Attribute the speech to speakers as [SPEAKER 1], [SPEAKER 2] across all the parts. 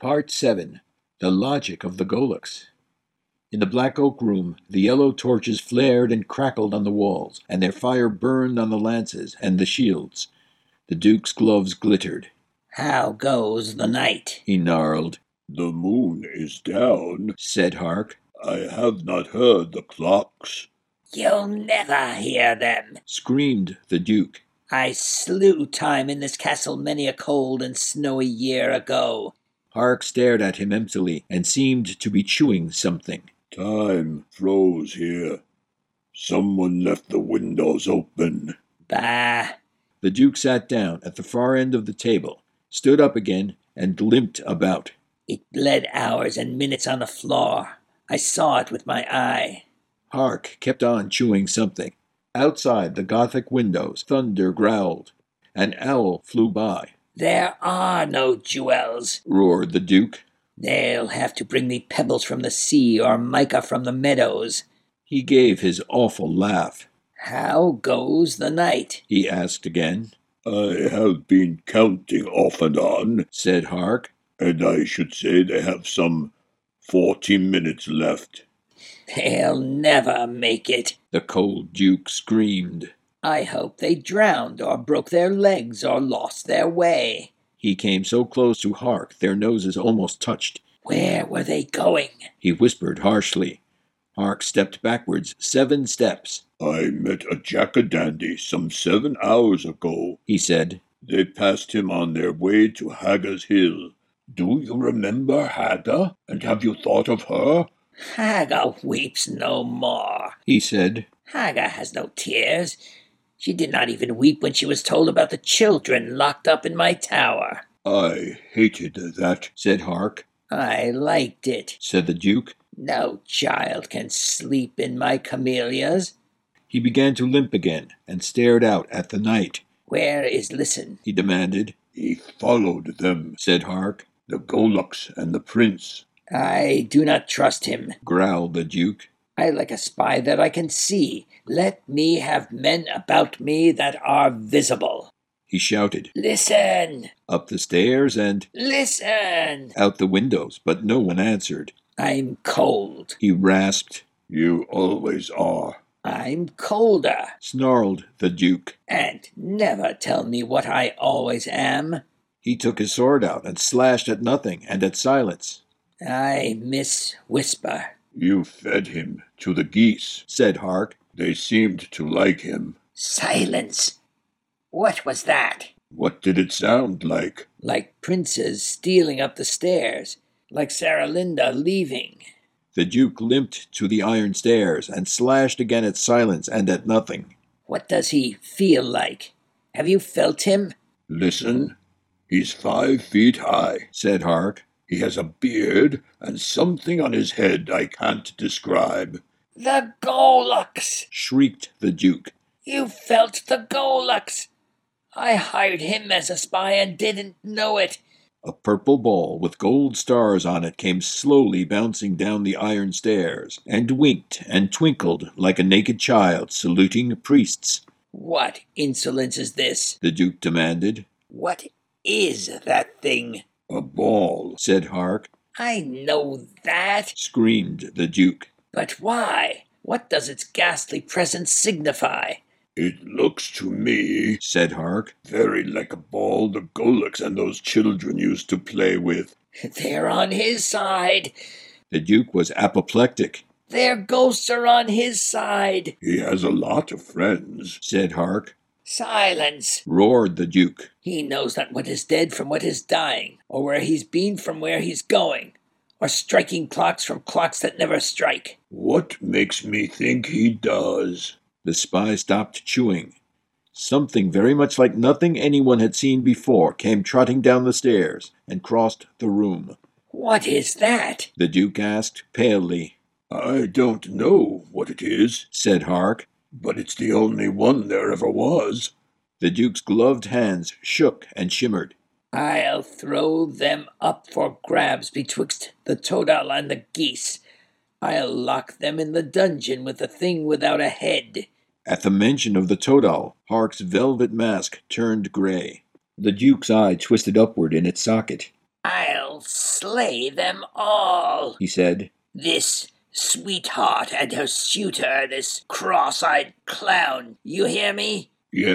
[SPEAKER 1] Part 7. The Logic of the Golux. In the black oak room, the yellow torches flared and crackled on the walls, and their fire burned on the lances and the shields. The Duke's gloves glittered.
[SPEAKER 2] "How goes the night?"
[SPEAKER 1] he gnarled.
[SPEAKER 3] "The moon is down,"
[SPEAKER 1] said Hark.
[SPEAKER 3] "I have not heard the clocks."
[SPEAKER 2] "You'll never hear them,"
[SPEAKER 1] screamed the Duke.
[SPEAKER 2] "I slew time in this castle many a cold and snowy year ago."
[SPEAKER 1] Hark stared at him emptily and seemed to be chewing something.
[SPEAKER 3] "Time froze here. Someone left the windows open."
[SPEAKER 2] "Bah!"
[SPEAKER 1] The Duke sat down at the far end of the table, stood up again, and limped about.
[SPEAKER 2] "It bled hours and minutes on the floor. I saw it with my eye."
[SPEAKER 1] Hark kept on chewing something. Outside the Gothic windows, thunder growled. An owl flew by.
[SPEAKER 2] "There are no jewels,"
[SPEAKER 1] roared the Duke.
[SPEAKER 2] "They'll have to bring me pebbles from the sea or mica from the meadows."
[SPEAKER 1] He gave his awful laugh.
[SPEAKER 2] "How goes the night?"
[SPEAKER 1] he asked again.
[SPEAKER 3] "I have been counting off and on,"
[SPEAKER 1] said Hark.
[SPEAKER 3] "and I should say they have some 40 minutes left."
[SPEAKER 2] "They'll never make it,"
[SPEAKER 1] the cold Duke screamed.
[SPEAKER 2] "I hope they drowned or broke their legs or lost their way."
[SPEAKER 1] He came so close to Hark their noses almost touched.
[SPEAKER 2] "Where were they going?"
[SPEAKER 1] he whispered harshly. Hark stepped backwards 7 steps.
[SPEAKER 3] "I met a jack-a-dandy some 7 hours ago,"
[SPEAKER 1] he said.
[SPEAKER 3] "They passed him on their way to Haga's Hill. Do you remember Haga? And have you thought of her?"
[SPEAKER 2] "Haga weeps no more,"
[SPEAKER 1] he said.
[SPEAKER 2] "Haga has no tears. She did not even weep when she was told about the children locked up in my tower."
[SPEAKER 3] "I hated that,"
[SPEAKER 1] said Hark.
[SPEAKER 2] "I liked it,"
[SPEAKER 1] said the Duke.
[SPEAKER 2] "No child can sleep in my camellias."
[SPEAKER 1] He began to limp again and stared out at the night.
[SPEAKER 2] "Where is Listen?"
[SPEAKER 1] he demanded.
[SPEAKER 3] "He followed them,"
[SPEAKER 1] said Hark.
[SPEAKER 3] "The Golux and the prince."
[SPEAKER 2] "I do not trust him,"
[SPEAKER 1] growled the Duke.
[SPEAKER 2] "I like a spy that I can see. Let me have men about me that are visible."
[SPEAKER 1] He shouted.
[SPEAKER 2] "Listen!"
[SPEAKER 1] Up the stairs and
[SPEAKER 2] "Listen!"
[SPEAKER 1] out the windows, but no one answered.
[SPEAKER 2] "I'm cold,"
[SPEAKER 1] he rasped.
[SPEAKER 3] "You always are."
[SPEAKER 2] "I'm colder,"
[SPEAKER 1] snarled the Duke.
[SPEAKER 2] "and never tell me what I always am."
[SPEAKER 1] He took his sword out and slashed at nothing and at silence.
[SPEAKER 2] "I miss Whisper."
[SPEAKER 3] "You fed him to the geese,"
[SPEAKER 1] said Hark.
[SPEAKER 3] "They seemed to like him."
[SPEAKER 2] "Silence! What was that?"
[SPEAKER 3] "What did it sound like?"
[SPEAKER 2] "Like princes stealing up the stairs, like Sarah Linda leaving."
[SPEAKER 1] The Duke limped to the iron stairs and slashed again at silence and at nothing.
[SPEAKER 2] "What does he feel like? Have you felt him?"
[SPEAKER 3] "Listen. He's 5 feet high,"
[SPEAKER 1] said Hark.
[SPEAKER 3] "He has a beard and something on his head I can't describe."
[SPEAKER 2] "The Golux!"
[SPEAKER 1] shrieked the Duke.
[SPEAKER 2] "You felt the Golux! I hired him as a spy and didn't know it."
[SPEAKER 1] A purple ball with gold stars on it came slowly bouncing down the iron stairs, and winked and twinkled like a naked child saluting priests.
[SPEAKER 2] "What insolence is this?"
[SPEAKER 1] the Duke demanded.
[SPEAKER 2] "What is that thing?"
[SPEAKER 3] "A ball,"
[SPEAKER 1] said Hark.
[SPEAKER 2] "I know that,"
[SPEAKER 1] screamed the Duke.
[SPEAKER 2] "but why? What does its ghastly presence signify?"
[SPEAKER 3] "It looks to me,"
[SPEAKER 1] said Hark,
[SPEAKER 3] "very like a ball the Golux and those children used to play with."
[SPEAKER 2] "They're on his side."
[SPEAKER 1] The Duke was apoplectic.
[SPEAKER 2] "Their ghosts are on his side."
[SPEAKER 3] "He has a lot of friends,"
[SPEAKER 1] said Hark.
[SPEAKER 2] "Silence!"
[SPEAKER 1] roared the Duke.
[SPEAKER 2] "He knows not what is dead from what is dying, or where he's been from where he's going, or striking clocks from clocks that never strike."
[SPEAKER 3] "What makes me think he does?"
[SPEAKER 1] The spy stopped chewing. Something very much like nothing anyone had seen before came trotting down the stairs and crossed the room.
[SPEAKER 2] "What is that?"
[SPEAKER 1] the Duke asked palely.
[SPEAKER 3] "I don't know what it is,"
[SPEAKER 1] said Hark.
[SPEAKER 3] "but it's the only one there ever was."
[SPEAKER 1] The Duke's gloved hands shook and shimmered.
[SPEAKER 2] "I'll throw them up for grabs betwixt the Todal and the geese. I'll lock them in the dungeon with the thing without a head."
[SPEAKER 1] At the mention of the Todal, Hark's velvet mask turned gray. The Duke's eye twisted upward in its socket.
[SPEAKER 2] "I'll I'll slay them all,
[SPEAKER 1] he said.
[SPEAKER 2] This sweetheart and her suitor, this cross-eyed clown. You hear me?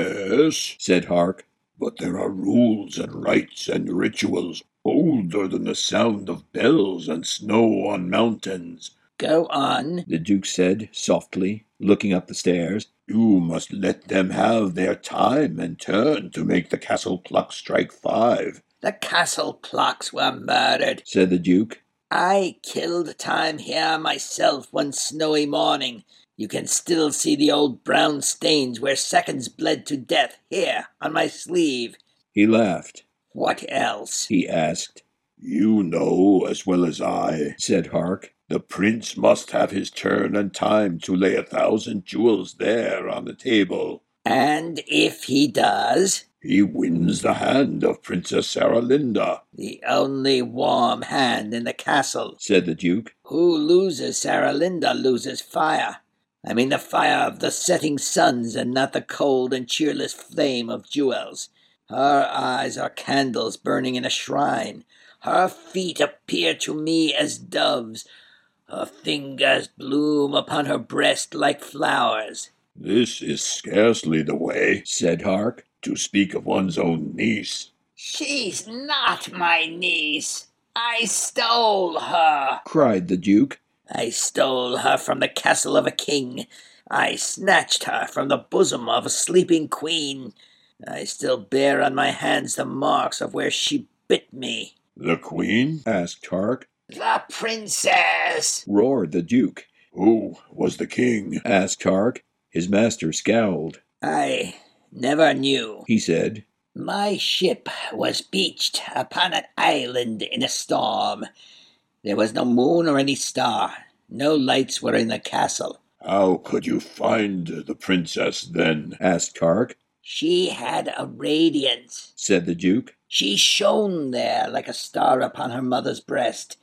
[SPEAKER 3] Yes,
[SPEAKER 1] said Hark.
[SPEAKER 3] but there are rules and rites and rituals older than the sound of bells and snow on mountains.
[SPEAKER 2] Go on,
[SPEAKER 1] the Duke said softly, looking up the stairs.
[SPEAKER 3] You must let them have their time and turn to make the castle clock strike 5.
[SPEAKER 2] The castle clocks were murdered,
[SPEAKER 1] said the Duke.
[SPEAKER 2] I killed time here myself one snowy morning. You can still see the old brown stains where seconds bled to death here on my sleeve.
[SPEAKER 1] He laughed.
[SPEAKER 2] What else?
[SPEAKER 1] he asked.
[SPEAKER 3] You know as well as I,
[SPEAKER 1] said Hark.
[SPEAKER 3] The prince must have his turn and time to lay 1,000 jewels there on the table.
[SPEAKER 2] And if he does?
[SPEAKER 3] He wins the hand of Princess Saralinda.
[SPEAKER 2] The only warm hand in the castle,
[SPEAKER 1] said the Duke.
[SPEAKER 2] Who loses Saralinda loses fire. I mean the fire of the setting suns and not the cold and cheerless flame of jewels. Her eyes are candles burning in a shrine. Her feet appear to me as doves. Her fingers bloom upon her breast like flowers.
[SPEAKER 3] This is scarcely the way,
[SPEAKER 1] said Hark,
[SPEAKER 3] to speak of one's own niece.
[SPEAKER 2] She's not my niece. I stole her,
[SPEAKER 1] cried the Duke.
[SPEAKER 2] I stole her from the castle of a king. I snatched her from the bosom of a sleeping queen. I still bear on my hands the marks of where she bit me.
[SPEAKER 3] The queen?
[SPEAKER 1] asked Hark.
[SPEAKER 2] The princess!
[SPEAKER 1] roared the Duke.
[SPEAKER 3] Who was the king?
[SPEAKER 1] asked Hark. His master scowled.
[SPEAKER 2] I never knew,
[SPEAKER 1] he said.
[SPEAKER 2] My ship was beached upon an island in a storm. There was no moon or any star. No lights were in the castle.
[SPEAKER 3] How could you find the princess then?
[SPEAKER 1] asked Hark.
[SPEAKER 2] She had a radiance,
[SPEAKER 1] said the Duke.
[SPEAKER 2] She shone there like a star upon her mother's breast.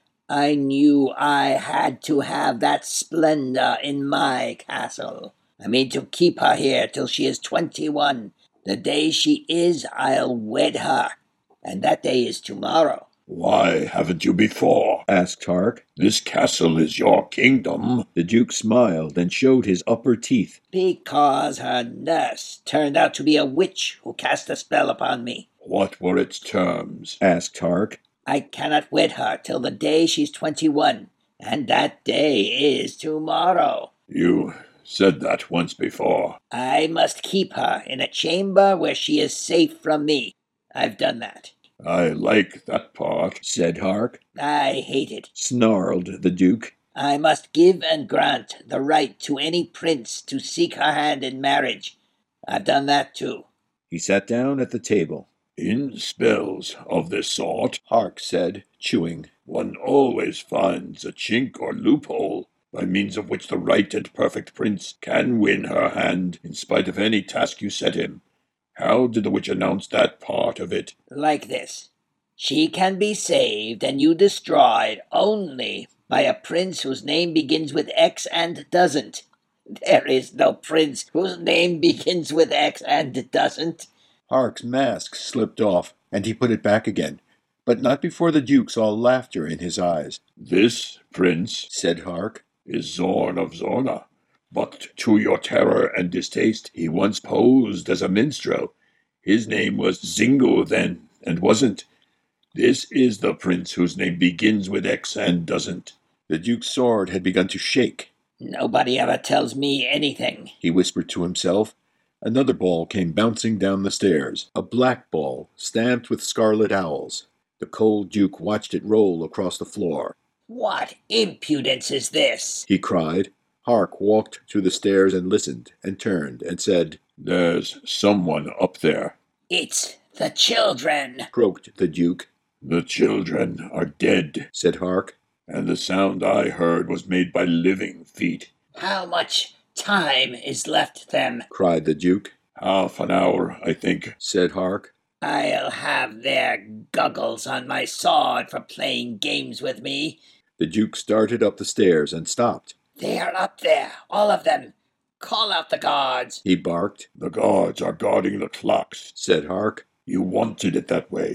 [SPEAKER 2] I knew I had to have that splendor in my castle. I mean to keep her here till she is 21. The day she is, I'll wed her. And that day is tomorrow.
[SPEAKER 3] Why haven't you before?
[SPEAKER 1] asked Hark.
[SPEAKER 3] This castle is your kingdom.
[SPEAKER 1] The Duke smiled and showed his upper teeth.
[SPEAKER 2] Because her nurse turned out to be a witch who cast a spell upon me.
[SPEAKER 3] What were its terms?
[SPEAKER 1] asked Hark.
[SPEAKER 2] I cannot wed her till the day she's 21. And that day is tomorrow.
[SPEAKER 3] You said that once before.
[SPEAKER 2] I must keep her in a chamber where she is safe from me. I've done that.
[SPEAKER 3] I like that part,
[SPEAKER 1] said Hark.
[SPEAKER 2] I hate it,
[SPEAKER 1] snarled the Duke.
[SPEAKER 2] I must give and grant the right to any prince to seek her hand in marriage. I've done that too.
[SPEAKER 1] He sat down at the table.
[SPEAKER 3] In spells of this sort,
[SPEAKER 1] Hark said, chewing,
[SPEAKER 3] one always finds a chink or loophole by means of which the right and perfect prince can win her hand in spite of any task you set him. How did the witch announce that part of it?
[SPEAKER 2] Like this. She can be saved and you destroyed only by a prince whose name begins with X and doesn't. There is no prince whose name begins with X and doesn't.
[SPEAKER 1] Hark's mask slipped off, and he put it back again, but not before the Duke saw laughter in his eyes.
[SPEAKER 3] This prince,
[SPEAKER 1] said Hark,
[SPEAKER 3] is Zorn of Zorna. But to your terror and distaste, he once posed as a minstrel. His name was Zingo then, and wasn't. This is the prince whose name begins with X and doesn't. The Duke's sword had begun to shake.
[SPEAKER 2] Nobody ever tells me anything,
[SPEAKER 1] he whispered to himself. Another ball came bouncing down the stairs, a black ball stamped with scarlet owls. The cold Duke watched it roll across the floor.
[SPEAKER 2] What impudence is this?
[SPEAKER 1] he cried. Hark walked to the stairs and listened, and turned, and said,
[SPEAKER 3] There's someone up there.
[SPEAKER 2] It's the children,
[SPEAKER 1] croaked the Duke.
[SPEAKER 3] The children are dead,
[SPEAKER 1] said Hark.
[SPEAKER 3] And the sound I heard was made by living feet.
[SPEAKER 2] How much time is left them?
[SPEAKER 1] cried the Duke.
[SPEAKER 3] Half an hour, I think,
[SPEAKER 1] said Hark.
[SPEAKER 2] I'll have their goggles on my sword for playing games with me.
[SPEAKER 1] The Duke started up the stairs and stopped.
[SPEAKER 2] They are up there, all of them. Call out the guards,
[SPEAKER 1] he barked.
[SPEAKER 3] The guards are guarding the clocks,
[SPEAKER 1] said Hark.
[SPEAKER 3] You wanted it that way.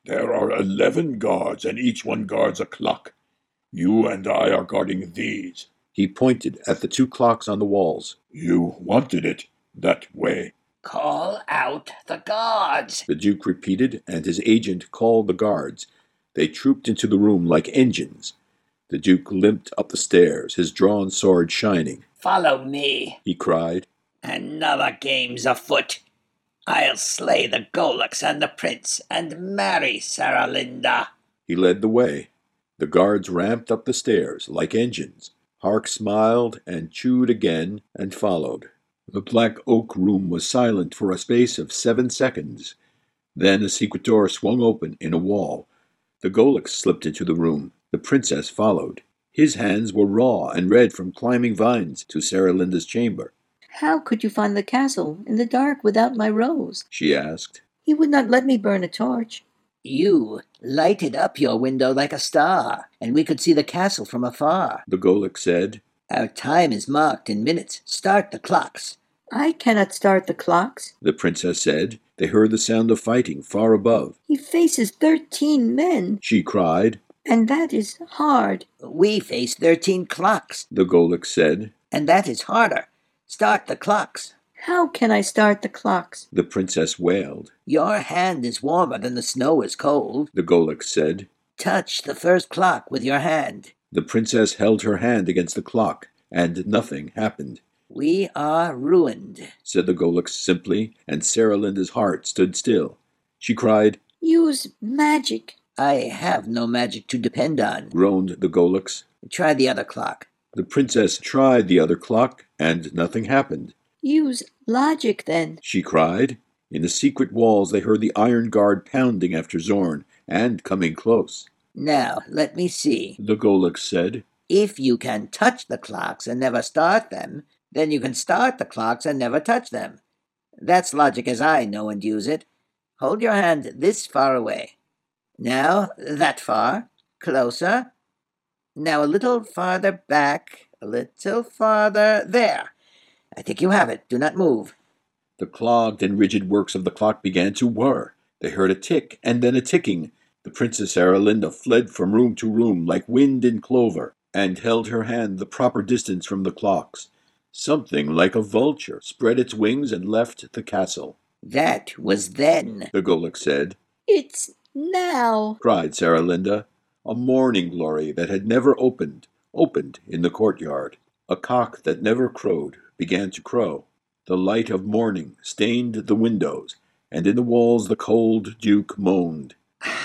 [SPEAKER 3] There are 11 guards, and each one guards a clock. You and I are guarding these.
[SPEAKER 1] He pointed at the 2 clocks on the walls.
[SPEAKER 3] You wanted it that way.
[SPEAKER 2] Call out the guards.
[SPEAKER 1] The Duke repeated, and his agent called the guards. They trooped into the room like engines. The Duke limped up the stairs, his drawn sword shining.
[SPEAKER 2] Follow me.
[SPEAKER 1] He cried.
[SPEAKER 2] Another game's afoot. I'll slay the Golux and the prince and marry Saralinda.
[SPEAKER 1] He led the way. The guards ramped up the stairs like engines. Hark smiled and chewed again and followed. The black oak room was silent for a space of 7 seconds. Then a secret door swung open in a wall. The Golux slipped into the room. The princess followed. His hands were raw and red from climbing vines to Saralinda's chamber.
[SPEAKER 4] "How could you find the castle in the dark without my rose?"
[SPEAKER 1] she asked.
[SPEAKER 4] "He would not let me burn a torch."
[SPEAKER 2] You lighted up your window like a star, and we could see the castle from afar.
[SPEAKER 1] The Golux said.
[SPEAKER 2] Our time is marked in minutes. Start the clocks.
[SPEAKER 4] "I cannot start the clocks."
[SPEAKER 1] The princess said. They heard the sound of fighting far above.
[SPEAKER 4] "He faces 13 men,
[SPEAKER 1] She cried.
[SPEAKER 4] and that is hard."
[SPEAKER 2] We face 13 clocks,
[SPEAKER 1] The Golux said.
[SPEAKER 2] and that is harder. Start the clocks.
[SPEAKER 4] "How can I start the clocks?"
[SPEAKER 1] The princess wailed.
[SPEAKER 2] Your hand is warmer than the snow is cold.
[SPEAKER 1] The Golux said.
[SPEAKER 2] Touch the first clock with your hand.
[SPEAKER 1] The princess held her hand against the clock, and nothing happened.
[SPEAKER 2] We are ruined.
[SPEAKER 1] Said the Golux simply, and Saralinda's heart stood still. She cried.
[SPEAKER 4] "Use magic."
[SPEAKER 2] I have no magic to depend on.
[SPEAKER 1] Groaned the Golux.
[SPEAKER 2] Try the other clock.
[SPEAKER 1] The princess tried the other clock, and nothing happened.
[SPEAKER 4] "Use logic, then."
[SPEAKER 1] She cried. In the secret walls they heard the iron guard pounding after Zorn, and coming close.
[SPEAKER 2] Now, let me see.
[SPEAKER 1] The Golux said.
[SPEAKER 2] If you can touch the clocks and never start them, then you can start the clocks and never touch them. That's logic as I know and use it. Hold your hand this far away. Now, that far. Closer. Now a little farther back. A little farther. There. I think you have it. Do not move.
[SPEAKER 1] The clogged and rigid works of the clock began to whir. They heard a tick, and then a ticking. The Princess Saralinda fled from room to room like wind in clover, and held her hand the proper distance from the clocks. Something like a vulture spread its wings and left the castle.
[SPEAKER 2] That was then.
[SPEAKER 1] The Golux said.
[SPEAKER 4] "It's now,"
[SPEAKER 1] cried Saralinda. A morning glory that had never opened in the courtyard. A cock that never crowed began to crow. The light of morning stained the windows, and in the walls the cold Duke moaned.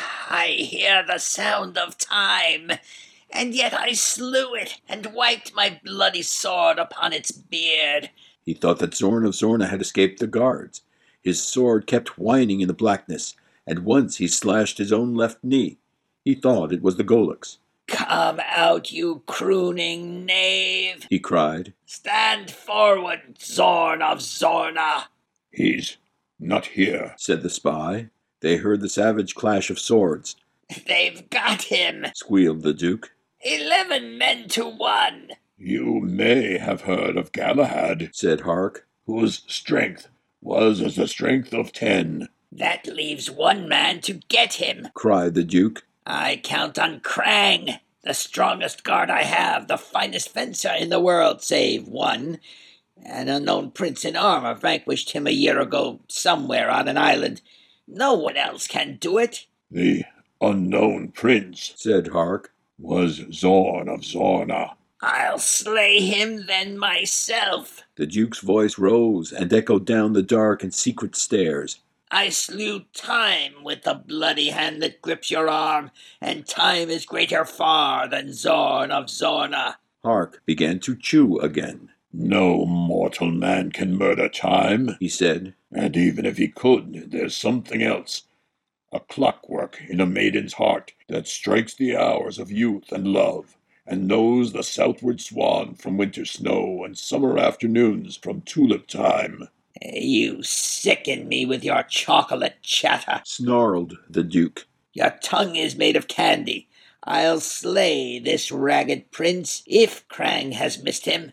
[SPEAKER 2] I hear the sound of time, and yet I slew it and wiped my bloody sword upon its beard.
[SPEAKER 1] He thought that Zorn of Zorna had escaped the guards. His sword kept whining in the blackness, and once he slashed his own left knee. He thought it was the Golux.
[SPEAKER 2] Come out, you crooning knave,
[SPEAKER 1] he cried.
[SPEAKER 2] Stand forward, Zorn of Zorna.
[SPEAKER 3] He's not here,
[SPEAKER 1] said the spy. They heard the savage clash of swords.
[SPEAKER 2] They've got him,
[SPEAKER 1] squealed the Duke.
[SPEAKER 2] 11 men to 1.
[SPEAKER 3] You may have heard of Galahad,
[SPEAKER 1] said Hark,
[SPEAKER 3] whose strength was as the strength of 10.
[SPEAKER 2] That leaves 1 man to get him,
[SPEAKER 1] cried the Duke.
[SPEAKER 2] I count on Krang, the strongest guard I have, the finest fencer in the world, save one. An unknown prince in armor vanquished him a year ago somewhere on an island. No one else can do it.
[SPEAKER 3] The unknown prince,
[SPEAKER 1] said Hark,
[SPEAKER 3] was Zorn of Zorna.
[SPEAKER 2] I'll slay him then myself.
[SPEAKER 1] The Duke's voice rose and echoed down the dark and secret stairs.
[SPEAKER 2] I slew time with the bloody hand that grips your arm, and time is greater far than Zorn of Zorna.
[SPEAKER 1] Hark began to chew again.
[SPEAKER 3] No mortal man can murder time,
[SPEAKER 1] he said.
[SPEAKER 3] And even if he could, there's something else. A clockwork in a maiden's heart that strikes the hours of youth and love, and knows the southward swan from winter snow and summer afternoons from tulip time.
[SPEAKER 2] You sicken me with your chocolate chatter,
[SPEAKER 1] snarled the Duke.
[SPEAKER 2] Your tongue is made of candy. I'll slay this ragged prince if Krang has missed him.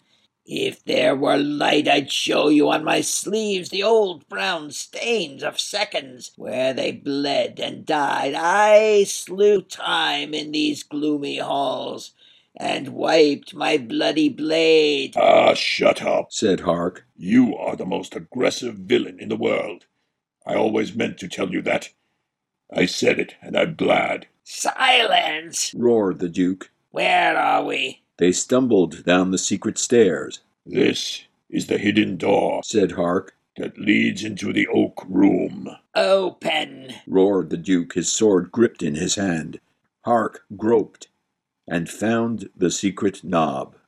[SPEAKER 2] If there were light, I'd show you on my sleeves the old brown stains of seconds where they bled and died. I slew time in these gloomy halls and wiped my bloody blade.
[SPEAKER 3] Ah, shut up,
[SPEAKER 1] said Hark.
[SPEAKER 3] You are the most aggressive villain in the world. I always meant to tell you that. I said it, and I'm glad.
[SPEAKER 2] Silence!
[SPEAKER 1] Roared the Duke.
[SPEAKER 2] Where are we?
[SPEAKER 1] They stumbled down the secret stairs.
[SPEAKER 3] This is the hidden door,
[SPEAKER 1] said Hark.
[SPEAKER 3] that leads into the oak room.
[SPEAKER 2] Open!
[SPEAKER 1] Roared the Duke, his sword gripped in his hand. Hark groped and found the secret knob.